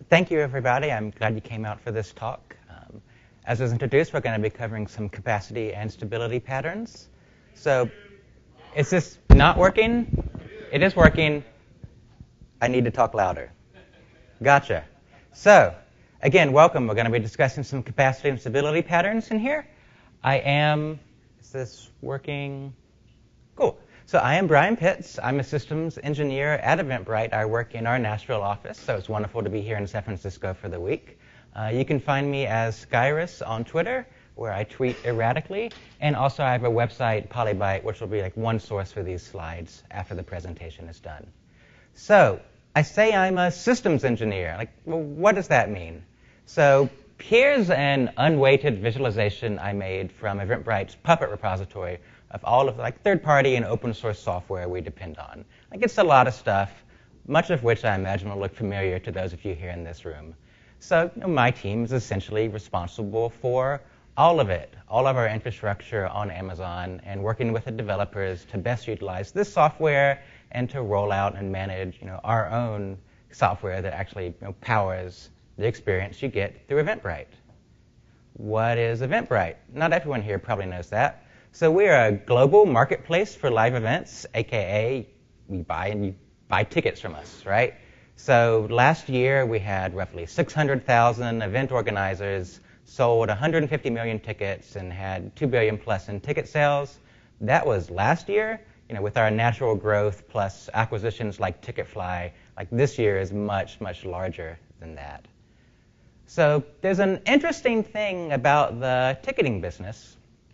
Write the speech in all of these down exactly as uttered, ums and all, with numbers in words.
thank you, everybody. I'm glad you came out for this talk. Um, as was introduced, we're going to be covering some capacity and stability patterns. So, is this not working? It is working. I need to talk louder. Gotcha. So, again, welcome. We're going to be discussing some capacity and stability patterns in here. I am, is this working? Cool. So I am Brian Pitts. I'm a systems engineer at Eventbrite. I work in our Nashville office, so it's wonderful to be here in San Francisco for the week. Uh, you can find me as Skyrus on Twitter, where I tweet erratically, and also I have a website, Polybyte, which will be like one source for these slides after the presentation is done. So I say I'm a systems engineer. Like, well, what does that mean? So here's an unweighted visualization I made from Eventbrite's Puppet repository of all of the like third-party and open-source software we depend on. Like, it's a lot of stuff, much of which I imagine will look familiar to those of you here in this room. So you know, my team is essentially responsible for all of it, all of our infrastructure on Amazon, and working with the developers to best utilize this software and to roll out and manage you know, our own software that actually you know, powers the experience you get through Eventbrite. What is Eventbrite? Not everyone here probably knows that. So we are a global marketplace for live events, a k a you buy and you buy tickets from us, right? So last year we had roughly six hundred thousand event organizers, sold one hundred fifty million tickets, and had two billion plus in ticket sales. That was last year. You know, with our natural growth plus acquisitions like Ticketfly, like this year is much, much larger than that. So there's an interesting thing about the ticketing business.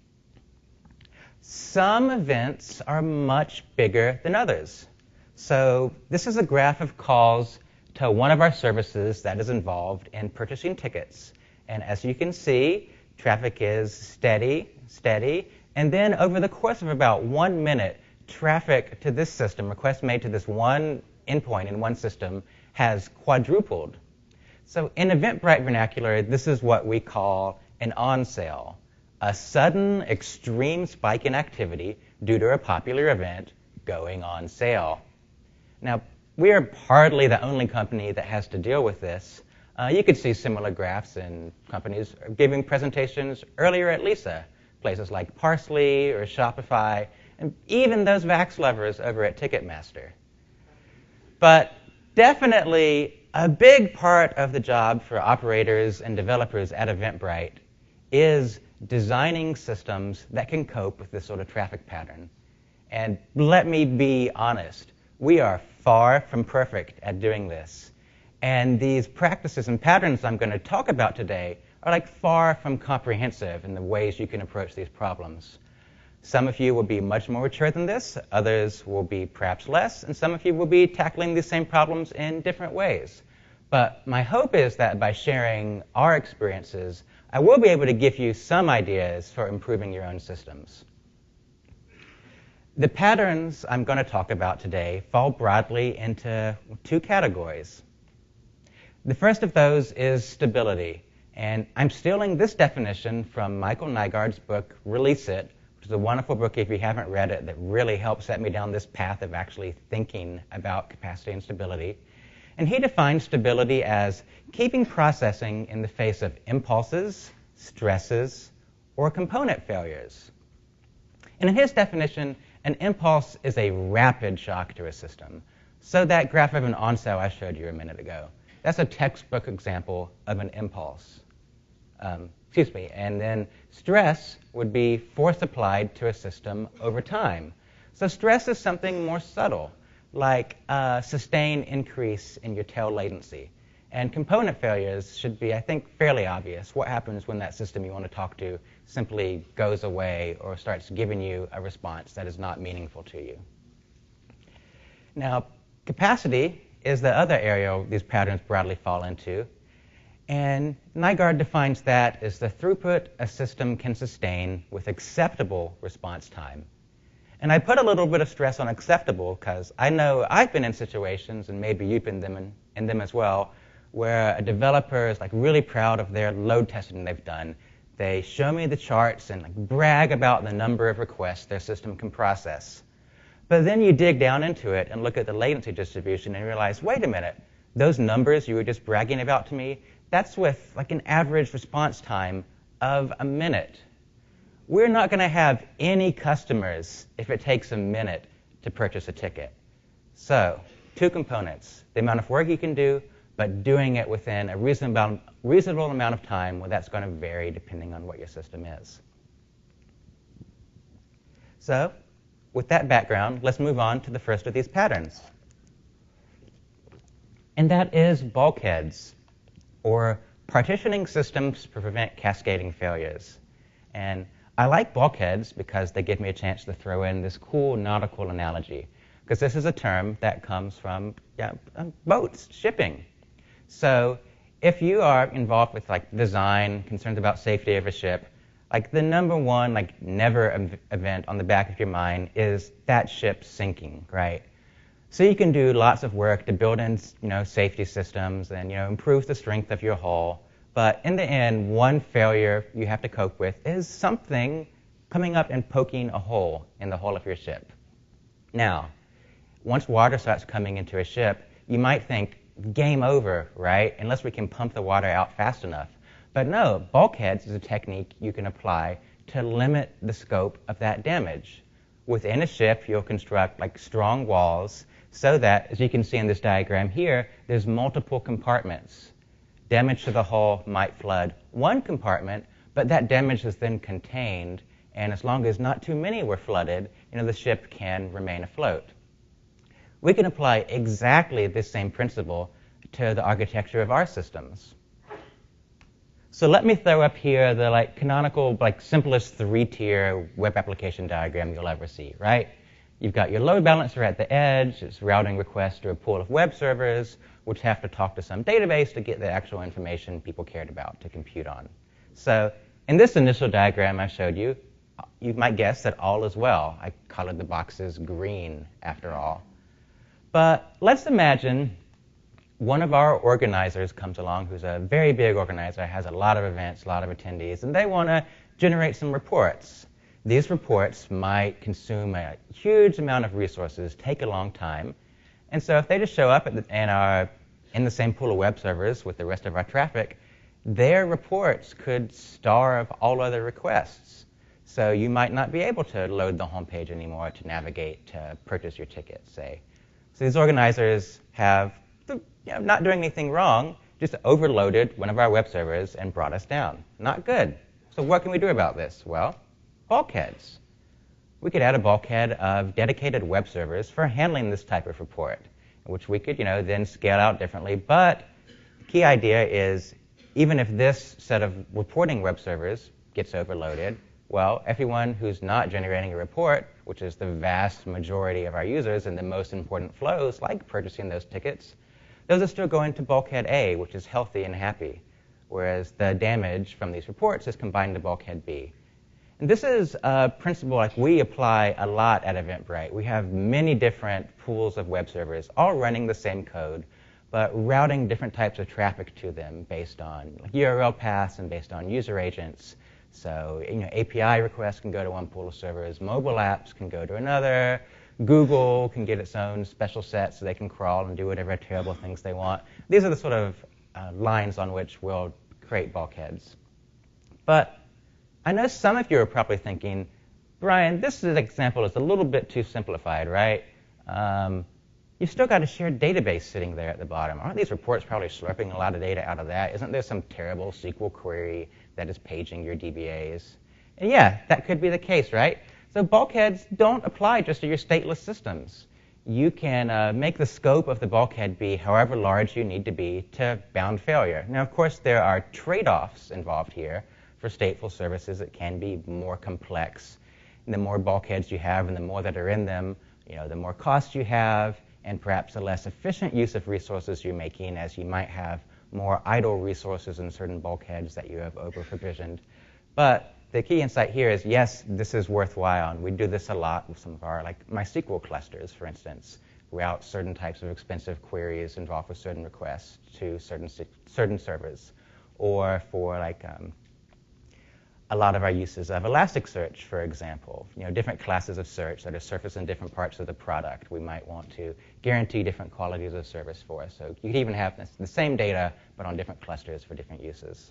Some events are much bigger than others. So this is a graph of calls to one of our services that is involved in purchasing tickets. And as you can see, traffic is steady, steady. And then over the course of about one minute, traffic to this system, requests made to this one endpoint in one system, has quadrupled. So in Eventbrite vernacular, this is what we call an on-sale. A sudden, extreme spike in activity due to a popular event going on sale. Now, we are hardly the only company that has to deal with this. Uh, you could see similar graphs in companies giving presentations earlier at Lisa, places like Parsley or Shopify, and even those Vax lovers over at Ticketmaster. But definitely, a big part of the job for operators and developers at Eventbrite is designing systems that can cope with this sort of traffic pattern. And let me be honest, we are far from perfect at doing this. And these practices and patterns I'm going to talk about today are like far from comprehensive in the ways you can approach these problems. Some of you will be much more mature than this, others will be perhaps less, and some of you will be tackling these same problems in different ways. But my hope is that by sharing our experiences, I will be able to give you some ideas for improving your own systems. The patterns I'm going to talk about today fall broadly into two categories. The first of those is stability. And I'm stealing this definition from Michael Nygaard's book, Release It, which is a wonderful book if you haven't read it that really helps set me down this path of actually thinking about capacity and stability. And he defines stability as keeping processing in the face of impulses, stresses, or component failures. And in his definition, an impulse is a rapid shock to a system. So that graph of an on-sale I showed you a minute ago, that's a textbook example of an impulse. Um, excuse me. And then stress would be force applied to a system over time. So stress is something more subtle, like a sustained increase in your tail latency. And component failures should be, I think, fairly obvious. What happens when that system you want to talk to simply goes away or starts giving you a response that is not meaningful to you? Now, capacity is the other area these patterns broadly fall into. And Nygaard defines that as the throughput a system can sustain with acceptable response time. And I put a little bit of stress on acceptable because I know I've been in situations, and maybe you've been in, in them as well, where a developer is like really proud of their load testing they've done. They show me the charts and like brag about the number of requests their system can process. But then you dig down into it and look at the latency distribution and realize, wait a minute, those numbers you were just bragging about to me, that's with like an average response time of a minute. We're not going to have any customers if it takes a minute to purchase a ticket. So, two components, the amount of work you can do, but doing it within a reasonable, reasonable amount of time, well, that's going to vary depending on what your system is. So, with that background, let's move on to the first of these patterns. And that is bulkheads, or partitioning systems to prevent cascading failures. And I like bulkheads because they give me a chance to throw in this cool nautical analogy, because this is a term that comes from yeah, boats, shipping. So if you are involved with like design, concerns about safety of a ship, like the number one like never event on the back of your mind is that ship sinking, right? So you can do lots of work to build in, you know, safety systems and, you know, improve the strength of your hull. But in the end, one failure you have to cope with is something coming up and poking a hole in the hull of your ship. Now, once water starts coming into a ship, you might think, game over, right? Unless we can pump the water out fast enough. But no, bulkheads is a technique you can apply to limit the scope of that damage. Within a ship, you'll construct like strong walls so that, as you can see in this diagram here, there's multiple compartments. Damage to the hull might flood one compartment, but that damage is then contained, and as long as not too many were flooded, you know, the ship can remain afloat. We can apply exactly this same principle to the architecture of our systems. So let me throw up here the like canonical, like simplest three-tier web application diagram you'll ever see, right? You've got your load balancer at the edge. It's routing requests to a pool of web servers, which have to talk to some database to get the actual information people cared about to compute on. So in this initial diagram I showed you, you might guess that all is well. I colored the boxes green, after all. But let's imagine one of our organizers comes along who's a very big organizer, has a lot of events, a lot of attendees, and they want to generate some reports. These reports might consume a huge amount of resources, take a long time, and so if they just show up at the, and are in the same pool of web servers with the rest of our traffic, their reports could starve all other requests. So you might not be able to load the homepage anymore to navigate to purchase your ticket, say. So these organizers have, you know, not doing anything wrong, just overloaded one of our web servers and brought us down. Not good. So what can we do about this? Well, bulkheads. We could add a bulkhead of dedicated web servers for handling this type of report, which we could, you know, then scale out differently. But the key idea is, even if this set of reporting web servers gets overloaded, well, everyone who's not generating a report, which is the vast majority of our users and the most important flows, like purchasing those tickets, those are still going to bulkhead A, which is healthy and happy, whereas the damage from these reports is combined to bulkhead B. And this is a principle like we apply a lot at Eventbrite. We have many different pools of web servers, all running the same code, but routing different types of traffic to them based on like U R L paths and based on user agents. So, you know, A P I requests can go to one pool of servers, mobile apps can go to another, Google can get its own special set so they can crawl and do whatever terrible things they want. These are the sort of uh, lines on which we'll create bulkheads. But I know some of you are probably thinking, Brian, this example is a little bit too simplified, right? Um, you've still got a shared database sitting there at the bottom. Aren't these reports probably slurping a lot of data out of that? Isn't there some terrible S Q L query that is paging your D B As? And yeah, that could be the case, right? So bulkheads don't apply just to your stateless systems. You can uh, make the scope of the bulkhead be however large you need to be to bound failure. Now, of course, there are trade-offs involved here. For stateful services, it can be more complex. And the more bulkheads you have and the more that are in them, you know, the more cost you have, and perhaps a less efficient use of resources you're making, as you might have more idle resources in certain bulkheads that you have over-provisioned. But the key insight here is, yes, this is worthwhile, and we do this a lot with some of our, like, MySQL clusters, for instance. Route certain types of expensive queries involved with certain requests to certain certain servers, or for like um, a lot of our uses of Elasticsearch, for example. You know, different classes of search that are surfaced in different parts of the product. We might want to guarantee different qualities of service for us. So you could even have the same data, but on different clusters for different uses.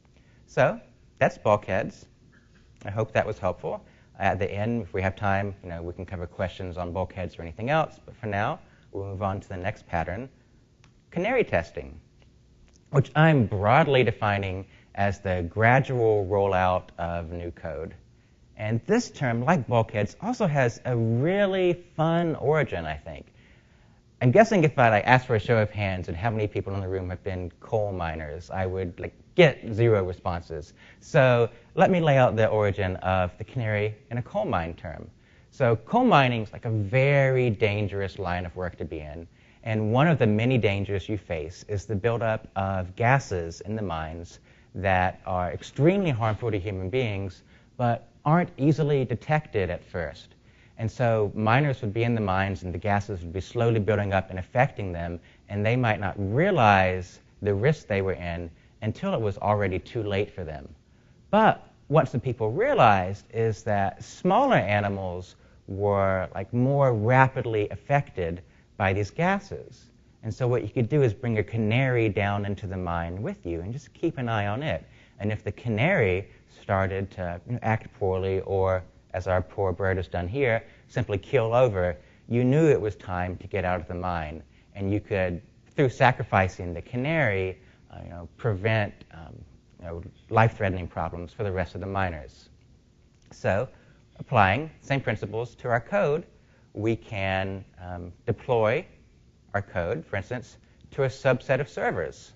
So that's bulkheads. I hope that was helpful. At the end, if we have time, you know, we can cover questions on bulkheads or anything else. But for now, we'll move on to the next pattern, canary testing, which I'm broadly defining as the gradual rollout of new code. And this term, like bulkheads, also has a really fun origin, I think. I'm guessing if I like, asked for a show of hands and how many people in the room have been coal miners, I would like get zero responses. So let me lay out the origin of the canary in a coal mine term. So coal mining is like a very dangerous line of work to be in. And one of the many dangers you face is the buildup of gases in the mines that are extremely harmful to human beings, but aren't easily detected at first. And so miners would be in the mines, and the gases would be slowly building up and affecting them, and they might not realize the risk they were in until it was already too late for them. But once the people realized is that smaller animals were like more rapidly affected by these gases. And so what you could do is bring a canary down into the mine with you and just keep an eye on it. And if the canary started to you know, act poorly, or as our poor bird has done here, simply keel over, you knew it was time to get out of the mine. And you could, through sacrificing the canary, uh, you know, prevent um, you know, life-threatening problems for the rest of the miners. So, applying same principles to our code, we can um, deploy our code, for instance, to a subset of servers,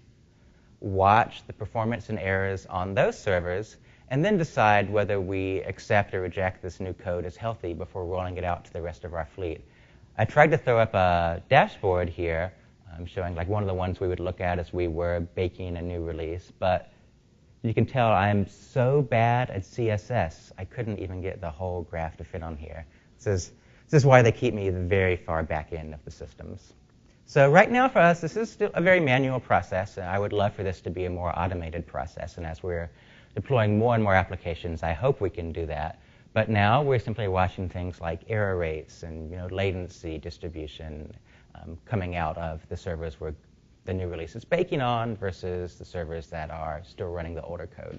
watch the performance and errors on those servers, and then decide whether we accept or reject this new code as healthy before rolling it out to the rest of our fleet. I tried to throw up a dashboard here um, showing like one of the ones we would look at as we were baking a new release, but you can tell I'm so bad at C S S, I couldn't even get the whole graph to fit on here. This is, this is why they keep me the very far back end of the systems. So right now for us, this is still a very manual process, and I would love for this to be a more automated process. And as we're deploying more and more applications, I hope we can do that. But now we're simply watching things like error rates and you know, latency distribution um, coming out of the servers where the new release is baking on versus the servers that are still running the older code.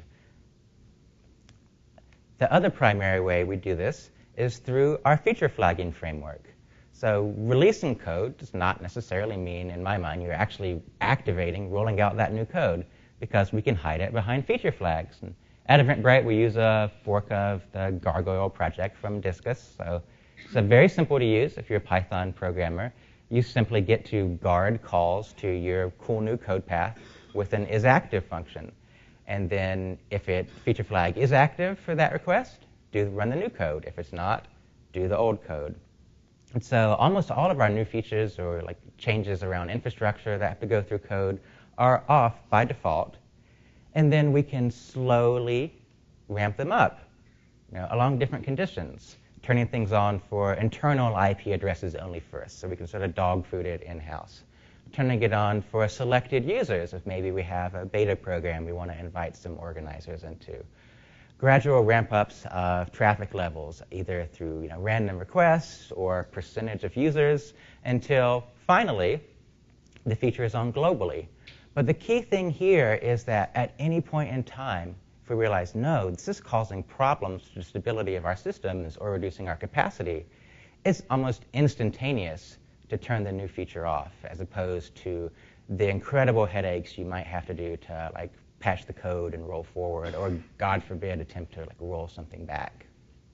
The other primary way we do this is through our feature flagging framework. So releasing code does not necessarily mean, in my mind, you're actually activating, rolling out that new code, because we can hide it behind feature flags. And at Eventbrite, we use a fork of the Gargoyle project from Discus. So it's a very simple to use if you're a Python programmer. You simply get to guard calls to your cool new code path with an isActive function. And then if it feature flag is active for that request, do run the new code. If it's not, do the old code. And so almost all of our new features or like changes around infrastructure that have to go through code are off by default. And then we can slowly ramp them up you know, along different conditions, turning things on for internal I P addresses only first, so we can sort of dog food it in-house. Turning it on for selected users if maybe we have a beta program we want to invite some organizers into. Gradual ramp-ups of traffic levels, either through you know, random requests or percentage of users, until finally the feature is on globally. But the key thing here is that at any point in time, if we realize, no, this is causing problems to the stability of our systems or reducing our capacity, it's almost instantaneous to turn the new feature off, as opposed to the incredible headaches you might have to do to like patch the code and roll forward, or God forbid, attempt to like roll something back.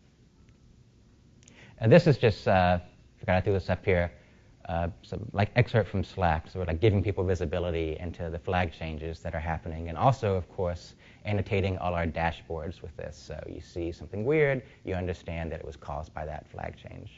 And this is just, uh, forgot I threw this up here, uh, some like excerpt from Slack, so we're like giving people visibility into the flag changes that are happening, and also, of course, annotating all our dashboards with this. So you see something weird, you understand that it was caused by that flag change.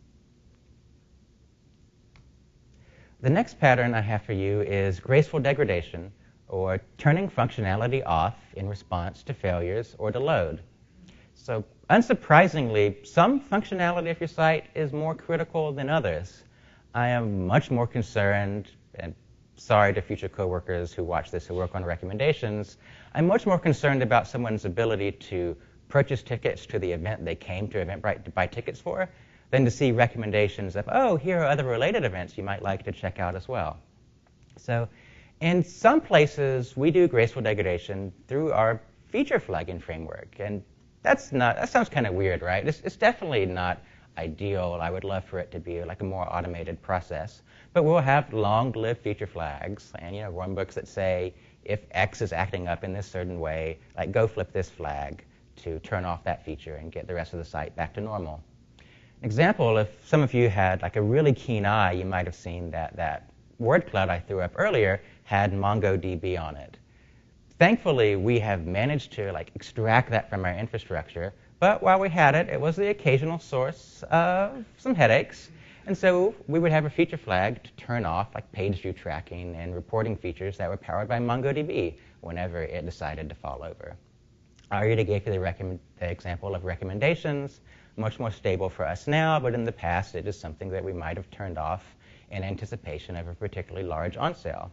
The next pattern I have for you is graceful degradation, or turning functionality off in response to failures or to load. So unsurprisingly, some functionality of your site is more critical than others. I am much more concerned, and sorry to future coworkers who watch this who work on recommendations. I'm much more concerned about someone's ability to purchase tickets to the event they came to Eventbrite to buy tickets for than to see recommendations of, oh, here are other related events you might like to check out as well. So in some places, we do graceful degradation through our feature flagging framework. And that's not, that sounds kind of weird, right? It's, it's definitely not ideal. I would love for it to be like a more automated process. But we'll have long-lived feature flags and, you know, runbooks that say, if X is acting up in this certain way, like go flip this flag to turn off that feature and get the rest of the site back to normal. An example, if some of you had like a really keen eye, you might have seen that that word cloud I threw up earlier had MongoDB on it. Thankfully, we have managed to like extract that from our infrastructure, but while we had it, it was the occasional source of some headaches. And so we would have a feature flag to turn off like page view tracking and reporting features that were powered by MongoDB whenever it decided to fall over. I already gave you the, recommend, the example of recommendations, much more stable for us now, but in the past it is something that we might have turned off in anticipation of a particularly large on sale.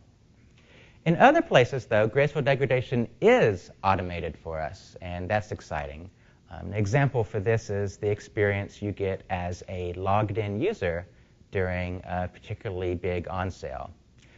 In other places, though, graceful degradation is automated for us, and that's exciting. Um, an example for this is the experience you get as a logged-in user during a particularly big on sale.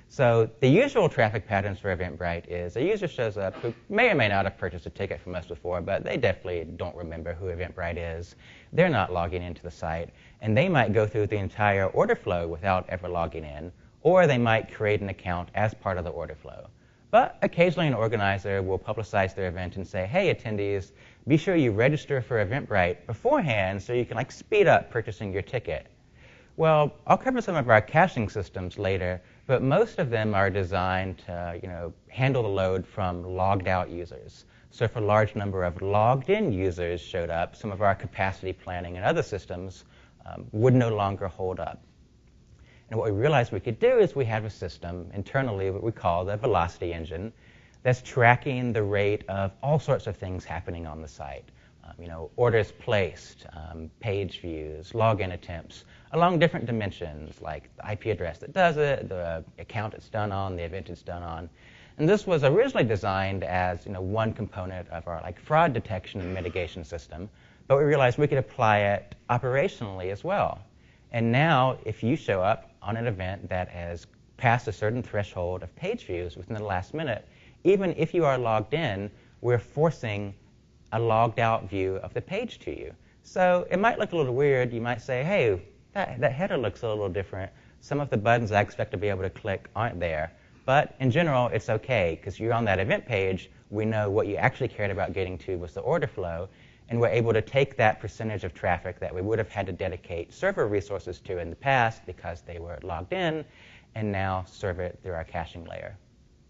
So the usual traffic patterns for Eventbrite is a user shows up who may or may not have purchased a ticket from us before, but they definitely don't remember who Eventbrite is. They're not logging into the site, and they might go through the entire order flow without ever logging in, or they might create an account as part of the order flow. But occasionally an organizer will publicize their event and say, hey, attendees, be sure you register for Eventbrite beforehand so you can like speed up purchasing your ticket. Well, I'll cover some of our caching systems later, but most of them are designed to, you know, handle the load from logged out users. So if a large number of logged in users showed up, some of our capacity planning and other systems um, would no longer hold up. And what we realized we could do is we have a system internally, what we call the velocity engine, that's tracking the rate of all sorts of things happening on the site. Um, you know, orders placed, um, page views, login attempts, along different dimensions, like the I P address that does it, the account it's done on, the event it's done on. And this was originally designed as, you know, one component of our like fraud detection and mitigation system, but we realized we could apply it operationally as well. And now, if you show up on an event that has passed a certain threshold of page views within the last minute, even if you are logged in, we're forcing a logged out view of the page to you. So it might look a little weird. You might say, hey, that, that header looks a little different. Some of the buttons I expect to be able to click aren't there. But in general, it's OK, because you're on that event page. We know what you actually cared about getting to was the order flow. And we're able to take that percentage of traffic that we would have had to dedicate server resources to in the past because they were logged in, and now serve it through our caching layer.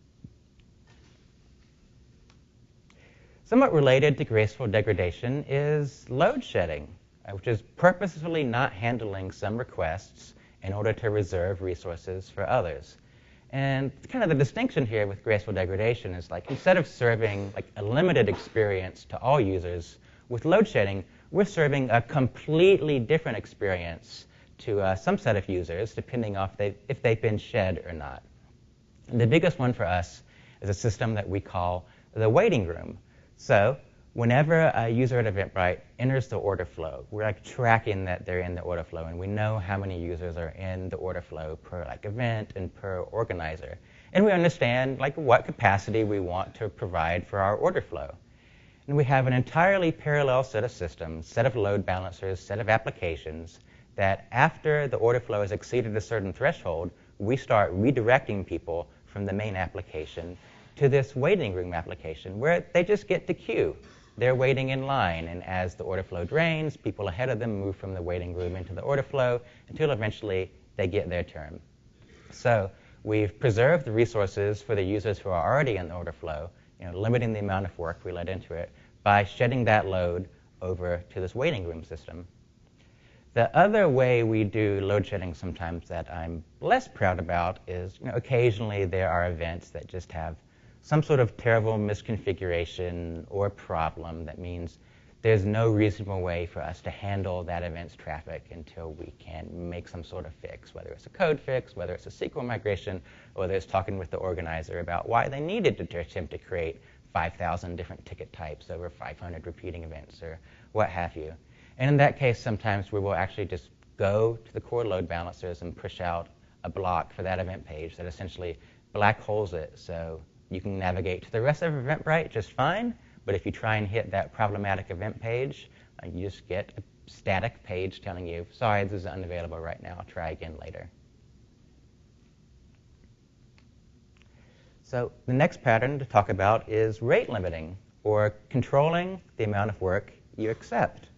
Somewhat related to graceful degradation is load shedding, which is purposefully not handling some requests in order to reserve resources for others. And kind of the distinction here with graceful degradation is like instead of serving like a limited experience to all users, with load shedding, we're serving a completely different experience to uh, some set of users, depending on if, they, if they've been shed or not. And the biggest one for us is a system that we call the waiting room. So whenever a user at Eventbrite enters the order flow, we're like tracking that they're in the order flow, and we know how many users are in the order flow per like event and per organizer. And we understand like what capacity we want to provide for our order flow. And we have an entirely parallel set of systems, set of load balancers, set of applications that after the order flow has exceeded a certain threshold, we start redirecting people from the main application to this waiting room application where they just get to queue. They're waiting in line, and as the order flow drains, people ahead of them move from the waiting room into the order flow until eventually they get their turn. So we've preserved the resources for the users who are already in the order flow, you know, limiting the amount of work we let into it by shedding that load over to this waiting room system. The other way we do load shedding sometimes that I'm less proud about is, you know, occasionally there are events that just have some sort of terrible misconfiguration or problem that means there's no reasonable way for us to handle that event's traffic until we can make some sort of fix, whether it's a code fix, whether it's a S Q L migration, or whether it's talking with the organizer about why they needed to attempt to create five thousand different ticket types over five hundred repeating events, or what have you. And in that case, sometimes we will actually just go to the core load balancers and push out a block for that event page that essentially black holes it, so you can navigate to the rest of Eventbrite just fine, but if you try and hit that problematic event page, uh, you just get a static page telling you, sorry, this is unavailable right now, try again later. So the next pattern to talk about is rate limiting, or controlling the amount of work you accept.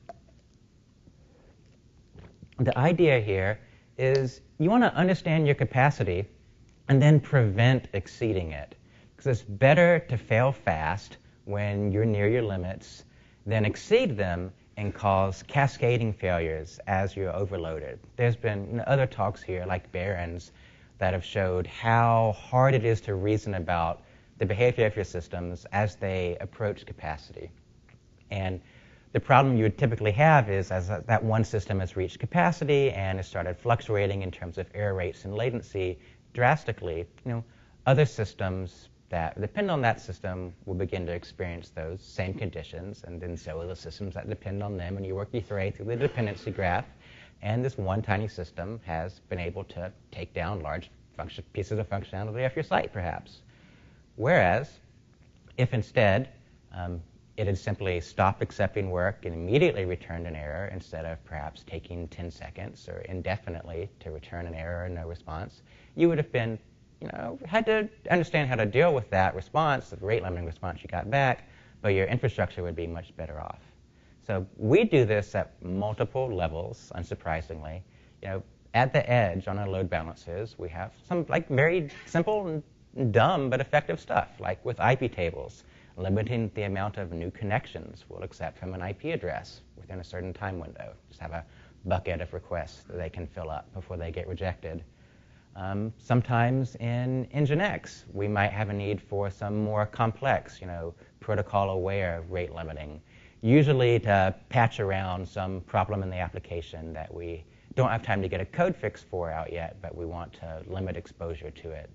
The idea here is you want to understand your capacity and then prevent exceeding it. Because it's better to fail fast when you're near your limits than exceed them and cause cascading failures as you're overloaded. There's been other talks here, like Barron's, that have showed how hard it is to reason about the behavior of your systems as they approach capacity. And the problem you would typically have is as that one system has reached capacity and has started fluctuating in terms of error rates and latency drastically, you know, other systems that depend on that system will begin to experience those same conditions, and then so will the systems that depend on them, and you work your way through the dependency graph, and this one tiny system has been able to take down large function, pieces of functionality off your site, perhaps. Whereas, if instead um, it had simply stopped accepting work and immediately returned an error instead of perhaps taking ten seconds or indefinitely to return an error and no response, you would have been, you know, had to understand how to deal with that response, the rate limiting response you got back, but your infrastructure would be much better off. So we do this at multiple levels, unsurprisingly. You know, at the edge on our load balancers, we have some like very simple and dumb but effective stuff, like with I P tables, limiting the amount of new connections we'll accept from an I P address within a certain time window. Just have a bucket of requests that they can fill up before they get rejected. Um, sometimes in Nginx, we might have a need for some more complex, you know, protocol-aware rate limiting, usually to patch around some problem in the application that we don't have time to get a code fix for out yet, but we want to limit exposure to it.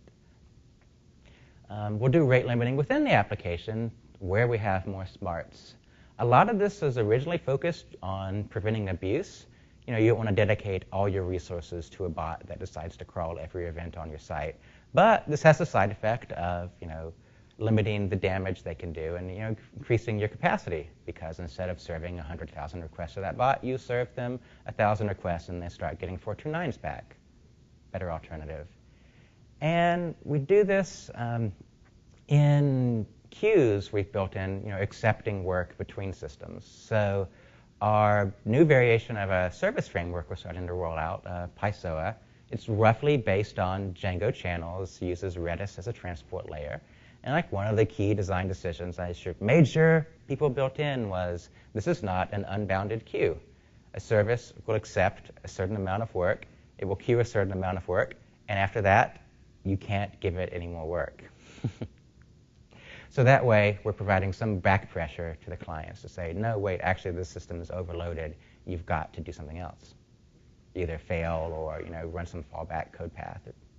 Um, we'll do rate limiting within the application where we have more smarts. A lot of this is originally focused on preventing abuse. You know, you don't want to dedicate all your resources to a bot that decides to crawl every event on your site. But this has the side effect of, you know, limiting the damage they can do and, you know, increasing your capacity, because instead of serving one hundred thousand requests to that bot, you serve them one thousand requests and they start getting four twenty-nines back. Better alternative. And we do this um, in queues we've built in, you know, accepting work between systems. So our new variation of a service framework we're starting to roll out, uh, Pysoa, it's roughly based on Django channels, uses Redis as a transport layer. And like one of the key design decisions I sure made sure people built in was, this is not an unbounded queue. A service will accept a certain amount of work, it will queue a certain amount of work, and after that, you can't give it any more work. So that way, we're providing some back pressure to the clients to say, no, wait, actually this system is overloaded. You've got to do something else. Either fail or, you know, run some fallback code path.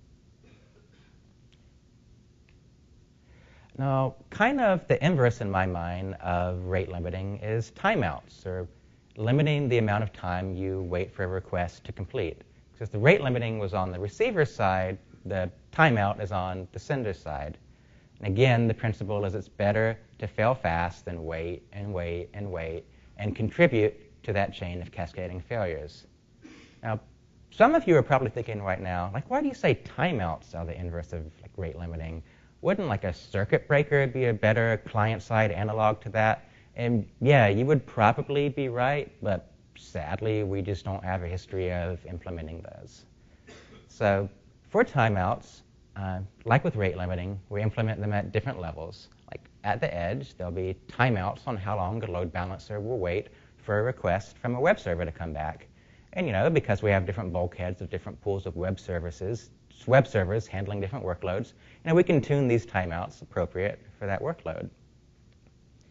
Now, kind of the inverse in my mind of rate limiting is timeouts, or limiting the amount of time you wait for a request to complete. Because the rate limiting was on the receiver side, the timeout is on the sender side. And again, the principle is it's better to fail fast than wait and wait and wait and contribute to that chain of cascading failures. Now, some of you are probably thinking right now, like, why do you say timeouts are the inverse of like rate limiting? Wouldn't like a circuit breaker be a better client-side analog to that? And yeah, you would probably be right, but sadly, we just don't have a history of implementing those. So for timeouts, Uh, like with rate limiting, we implement them at different levels. Like at the edge, there'll be timeouts on how long a load balancer will wait for a request from a web server to come back. And you know, because we have different bulkheads of different pools of web services, web servers handling different workloads, you know, we can tune these timeouts appropriate for that workload.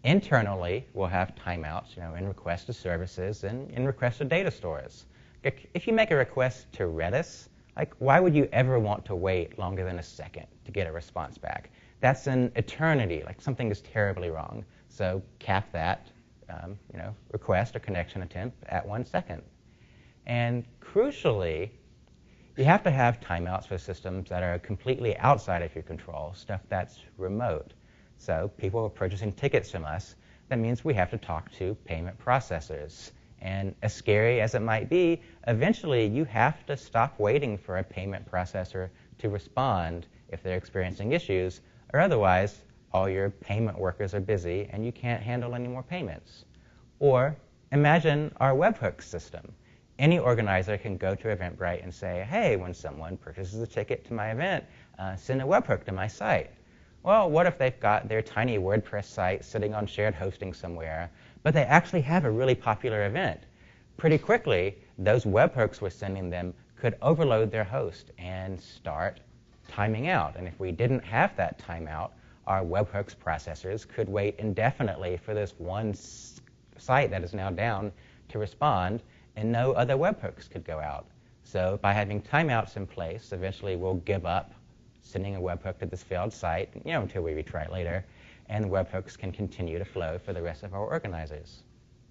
Internally, we'll have timeouts, you know, in request to services and in request to data stores. If you make a request to Redis, like, why would you ever want to wait longer than a second to get a response back? That's an eternity, like something is terribly wrong. So cap that, um, you know, request or connection attempt at one second. And crucially, you have to have timeouts for systems that are completely outside of your control, stuff that's remote. So people are purchasing tickets from us. That means we have to talk to payment processors. And as scary as it might be, eventually you have to stop waiting for a payment processor to respond if they're experiencing issues, or otherwise all your payment workers are busy and you can't handle any more payments. Or imagine our webhook system. Any organizer can go to Eventbrite and say, hey, when someone purchases a ticket to my event, uh, send a webhook to my site. Well, what if they've got their tiny WordPress site sitting on shared hosting somewhere, but they actually have a really popular event? Pretty quickly, those webhooks we're sending them could overload their host and start timing out. And if we didn't have that timeout, our webhooks processors could wait indefinitely for this one s- site that is now down to respond, and no other webhooks could go out. So by having timeouts in place, eventually we'll give up sending a webhook to this failed site, you know, until we retry it later, and the webhooks can continue to flow for the rest of our organizers.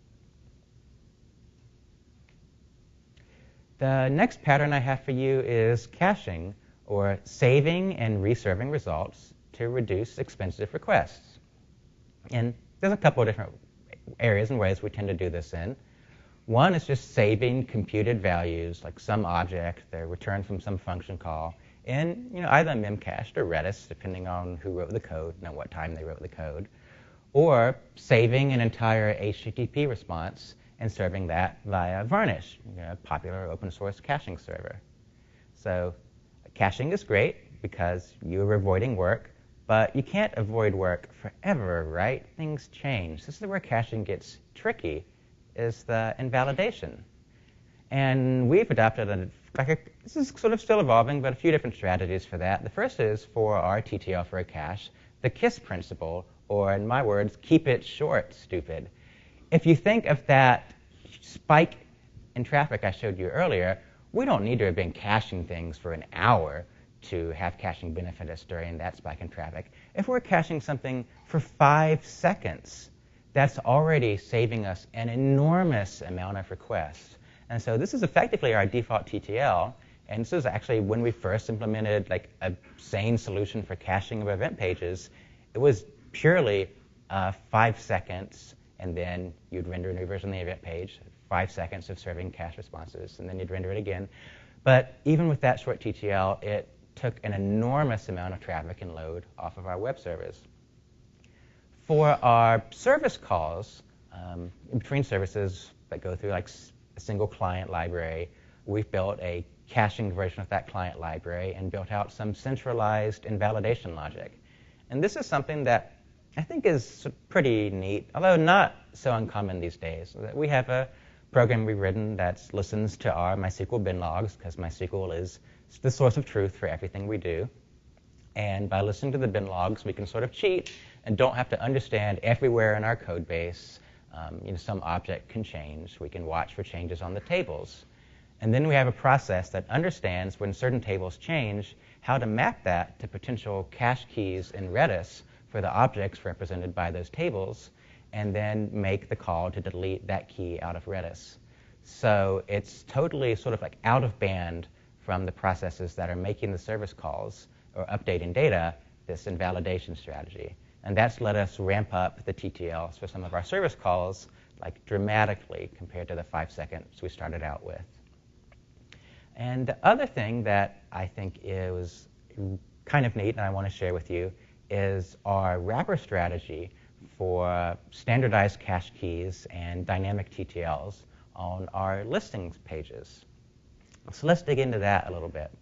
The next pattern I have for you is caching, or saving and reserving results to reduce expensive requests. And there's a couple of different areas and ways we tend to do this in. One is just saving computed values, like some object, they're returned from some function call, in, you know, either Memcached or Redis, depending on who wrote the code and at what time they wrote the code, or saving an entire H T T P response and serving that via Varnish, you know, a popular open source caching server. So caching is great because you're avoiding work, but you can't avoid work forever, right? Things change. This is where caching gets tricky, is the invalidation. And we've adopted a, like a, this is sort of still evolving, but a few different strategies for that. The first is for our T T L for a cache, the KISS principle, or in my words, keep it short, stupid. If you think of that spike in traffic I showed you earlier, we don't need to have been caching things for an hour to have caching benefit us during that spike in traffic. If we're caching something for five seconds, that's already saving us an enormous amount of requests. And so this is effectively our default T T L. And this is actually when we first implemented like a sane solution for caching of event pages. It was purely uh, five seconds, and then you'd render a new version of the event page, five seconds of serving cache responses, and then you'd render it again. But even with that short T T L, it took an enormous amount of traffic and load off of our web servers. For our service calls, um, in between services that go through like a single client library, we've built a caching version of that client library and built out some centralized invalidation logic. And this is something that I think is pretty neat, although not so uncommon these days. We have a program we've written that listens to our MySQL bin logs, because MySQL is the source of truth for everything we do. And by listening to the bin logs, we can sort of cheat and don't have to understand everywhere in our code base. Um, you know, some object can change. We can watch for changes on the tables. And then we have a process that understands when certain tables change, how to map that to potential cache keys in Redis for the objects represented by those tables, and then make the call to delete that key out of Redis. So it's totally sort of like out of band from the processes that are making the service calls or updating data, this invalidation strategy. And that's let us ramp up the T T Ls for some of our service calls like dramatically compared to the five seconds we started out with. And the other thing that I think is kind of neat and I want to share with you is our wrapper strategy for standardized cache keys and dynamic T T Ls on our listings pages. So let's dig into that a little bit.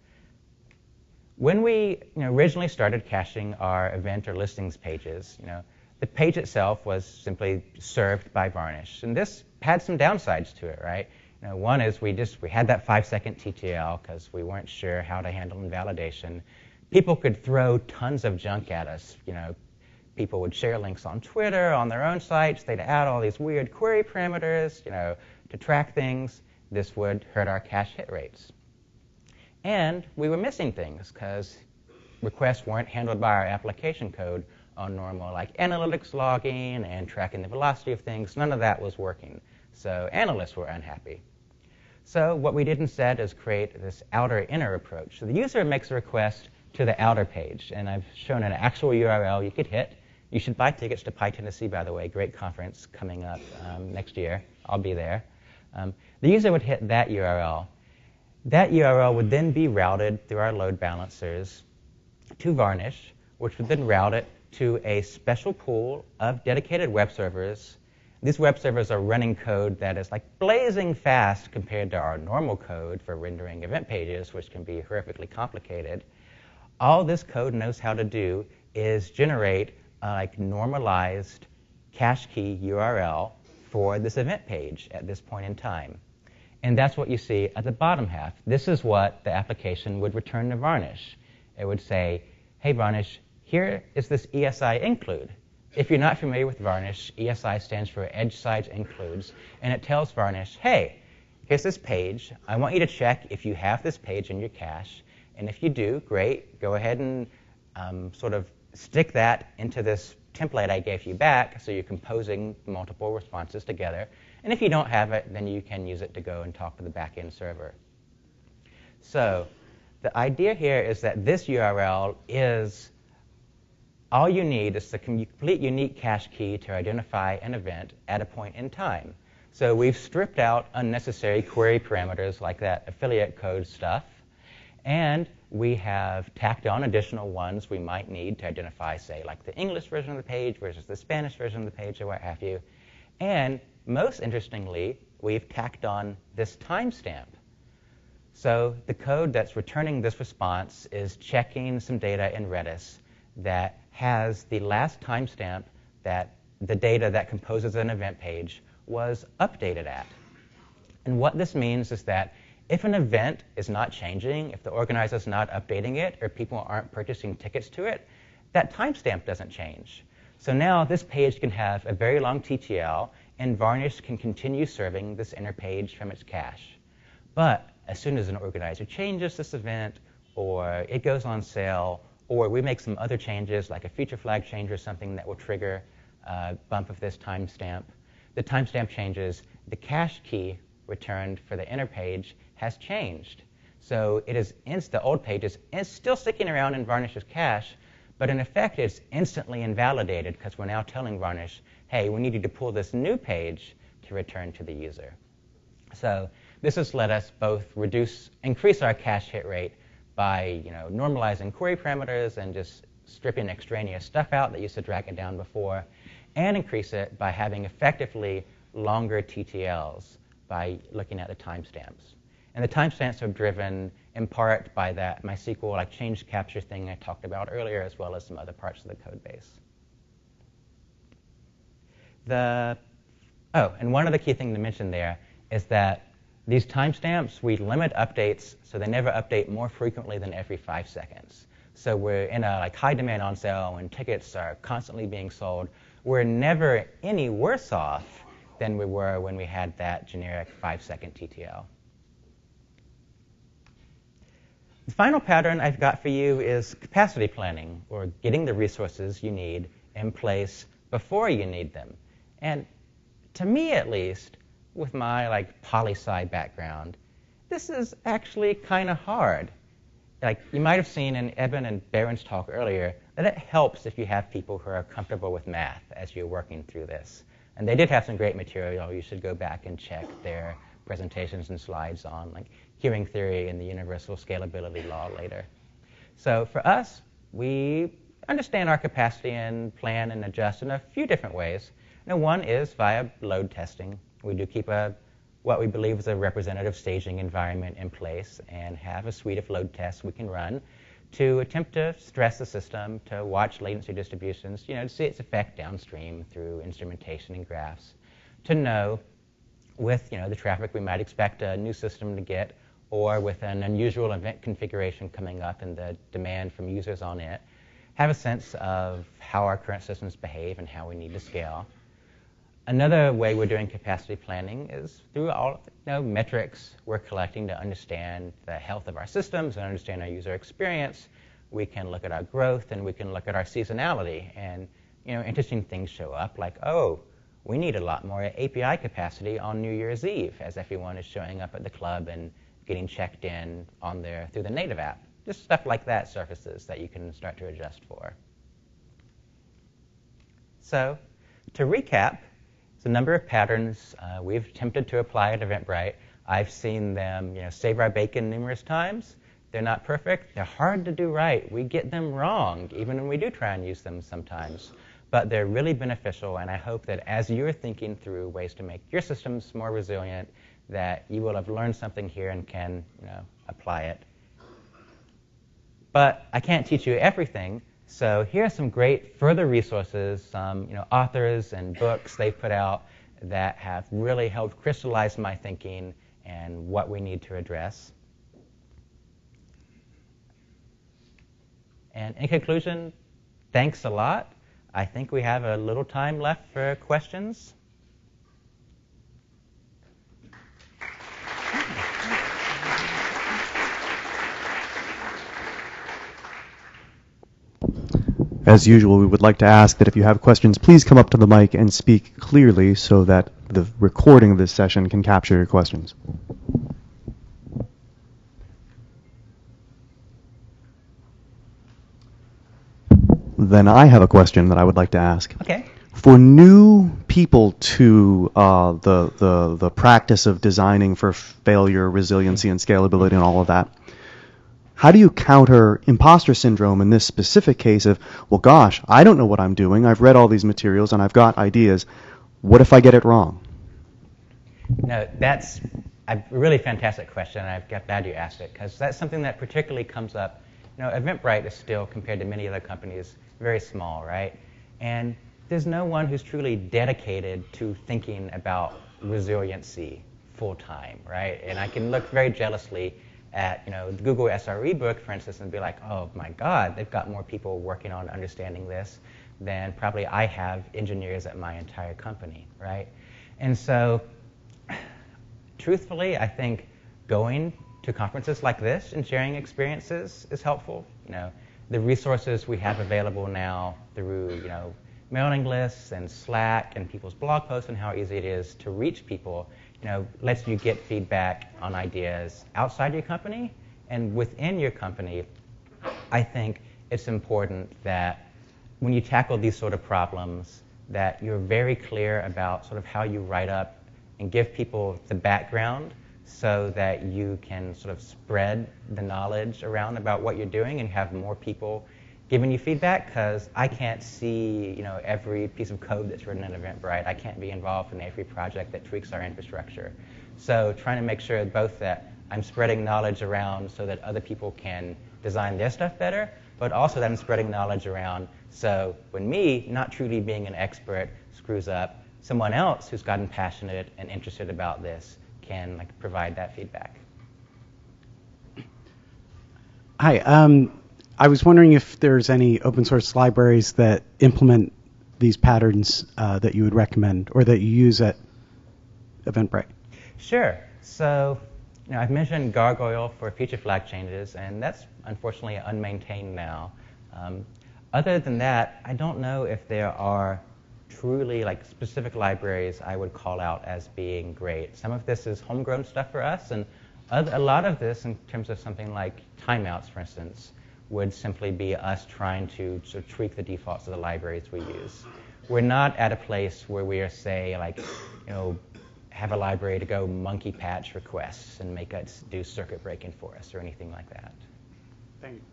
When we you know, originally started caching our event or listings pages, you know, the page itself was simply served by Varnish. And this had some downsides to it, right? You know, one is we just we had that five-second T T L because we weren't sure how to handle invalidation. People could throw tons of junk at us. You know, People would share links on Twitter, on their own sites. They'd add all these weird query parameters, you know, to track things. This would hurt our cache hit rates. And we were missing things because requests weren't handled by our application code on normal, like analytics logging and tracking the velocity of things. None of that was working. So analysts were unhappy. So what we did instead is create this outer-inner approach. So the user makes a request to the outer page, and I've shown an actual U R L you could hit. You should buy tickets to Pi Tennessee, by the way. Great conference coming up um, next year. I'll be there. Um, the user would hit that U R L. That U R L would then be routed through our load balancers to Varnish, which would then route it to a special pool of dedicated web servers. These web servers are running code that is like blazing fast compared to our normal code for rendering event pages, which can be horrifically complicated. All this code knows how to do is generate a like normalized cache key U R L for this event page at this point in time. And that's what you see at the bottom half. This is what the application would return to Varnish. It would say, hey, Varnish, here is this E S I include. If you're not familiar with Varnish, E S I stands for Edge Size Includes, and it tells Varnish, hey, here's this page. I want you to check if you have this page in your cache. And if you do, great. Go ahead and um, sort of stick that into this template I gave you back, so you're composing multiple responses together. And if you don't have it, then you can use it to go and talk to the backend server. So the idea here is that this U R L is all you need is the complete unique cache key to identify an event at a point in time. So we've stripped out unnecessary query parameters like that affiliate code stuff, and we have tacked on additional ones we might need to identify, say, like the English version of the page versus the Spanish version of the page or what have you. And most interestingly, we've tacked on this timestamp. So the code that's returning this response is checking some data in Redis that has the last timestamp that the data that composes an event page was updated at. And what this means is that if an event is not changing, if the organizer is not updating it, or people aren't purchasing tickets to it, that timestamp doesn't change. So now this page can have a very long T T L, and Varnish can continue serving this inner page from its cache. But as soon as an organizer changes this event, or it goes on sale, or we make some other changes, like a feature flag change or something that will trigger a bump of this timestamp, the timestamp changes, the cache key returned for the inner page has changed. So it is inst- the old page is, is still sticking around in Varnish's cache, but in effect it's instantly invalidated because we're now telling Varnish, hey, we need you to pull this new page to return to the user. So this has let us both reduce, increase our cache hit rate by you know, normalizing query parameters and just stripping extraneous stuff out that used to drag it down before, and increase it by having effectively longer T T Ls by looking at the timestamps. And the timestamps are driven in part by that MySQL like change capture thing I talked about earlier, as well as some other parts of the code base. The, oh, and one other key thing to mention there is that these timestamps, we limit updates so they never update more frequently than every five seconds. So we're in a like high demand on sale when tickets are constantly being sold. We're never any worse off than we were when we had that generic five-second T T L. The final pattern I've got for you is capacity planning, or getting the resources you need in place before you need them. And to me, at least, with my like poli-sci background, this is actually kind of hard. Like you might have seen in Eben and Baron's talk earlier that it helps if you have people who are comfortable with math as you're working through this. And they did have some great material. You should go back and check their presentations and slides on like queuing theory and the universal scalability law later. So for us, we understand our capacity and plan and adjust in a few different ways. Now, one is via load testing. We do keep a what we believe is a representative staging environment in place and have a suite of load tests we can run to attempt to stress the system, to watch latency distributions, you know, to see its effect downstream through instrumentation and graphs, to know with, you know, the traffic we might expect a new system to get, or with an unusual event configuration coming up and the demand from users on it, have a sense of how our current systems behave and how we need to scale. Another way we're doing capacity planning is through all you know, metrics we're collecting to understand the health of our systems and understand our user experience. We can look at our growth and we can look at our seasonality, and you know, interesting things show up like, oh, we need a lot more A P I capacity on New Year's Eve as everyone is showing up at the club and getting checked in on their through the native app. Just stuff like that surfaces that you can start to adjust for. So to recap, it's a number of patterns uh, we've attempted to apply at Eventbrite. I've seen them you know, save our bacon numerous times. They're not perfect. They're hard to do right. We get them wrong, even when we do try and use them sometimes. But they're really beneficial, and I hope that as you're thinking through ways to make your systems more resilient, that you will have learned something here and can you know, apply it. But I can't teach you everything, so here are some great further resources, some you know, authors and books they've put out that have really helped crystallize my thinking and what we need to address. And in conclusion, thanks a lot. I think we have a little time left for questions. As usual, we would like to ask that if you have questions, please come up to the mic and speak clearly so that the recording of this session can capture your questions. Then I have a question that I would like to ask. Okay. For new people to uh, the, the, the practice of designing for failure, resiliency, and scalability and all of that, how do you counter imposter syndrome in this specific case of, well, gosh, I don't know what I'm doing. I've read all these materials and I've got ideas. What if I get it wrong? No, that's a really fantastic question, and I'm glad you asked it, because that's something that particularly comes up. You know, Eventbrite is still, compared to many other companies, very small, right? And there's no one who's truly dedicated to thinking about resiliency full time, right? And I can look very jealously at you know the Google S R E book, for instance, and be like, oh my God, they've got more people working on understanding this than probably I have engineers at my entire company, right? And so, truthfully, I think going to conferences like this and sharing experiences is helpful. You know, the resources we have available now through you know mailing lists and Slack and people's blog posts and how easy it is to reach people, you know, lets you get feedback on ideas outside your company and within your company. I think it's important that when you tackle these sort of problems, that you're very clear about sort of how you write up and give people the background so that you can sort of spread the knowledge around about what you're doing and have more people giving you feedback, because I can't see you know every piece of code that's written in Eventbrite. I can't be involved in every project that tweaks our infrastructure. So trying to make sure both that I'm spreading knowledge around so that other people can design their stuff better, but also that I'm spreading knowledge around so when me, not truly being an expert, screws up, someone else who's gotten passionate and interested about this can like provide that feedback. Hi. Um, I was wondering if there's any open source libraries that implement these patterns uh, that you would recommend or that you use at Eventbrite. Sure. So, you know, I've mentioned Gargoyle for feature flag changes, and that's unfortunately unmaintained now. Um, other than that, I don't know if there are truly like specific libraries I would call out as being great. Some of this is homegrown stuff for us, and other, a lot of this, in terms of something like timeouts, for instance, would simply be us trying to sort of tweak the defaults of the libraries we use. We're not at a place where we are, say, like, you know, have a library to go monkey patch requests and make us do circuit breaking for us or anything like that. Thank you.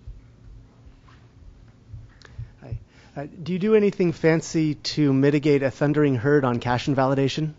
Hi. Uh, do you do anything fancy to mitigate a thundering herd on cache invalidation?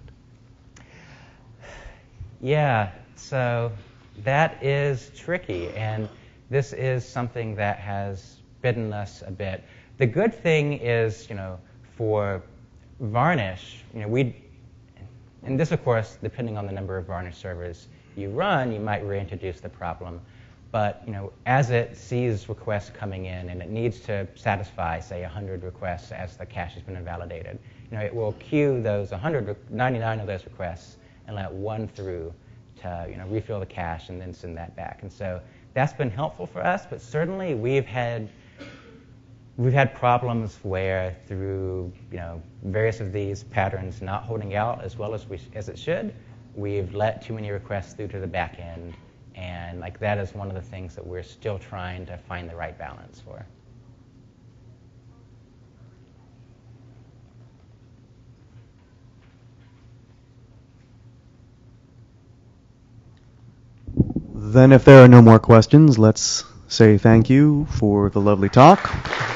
Yeah, so that is tricky, and this is something that has bitten us a bit. The good thing is, you know, for Varnish, you know, we, and this, of course, depending on the number of Varnish servers you run, you might reintroduce the problem. but you know, as it sees requests coming in and it needs to satisfy, say, one hundred requests as the cache has been invalidated, you know, it will queue those one hundred, ninety-nine of those requests and let one through to, you know, refill the cache and then send that back. And so that's been helpful for us, but certainly we've had we've had problems where through, you know, various of these patterns not holding out as well as we as it should, we've let too many requests through to the back end, and like that is one of the things that we're still trying to find the right balance for. Then if there are no more questions, let's say thank you for the lovely talk.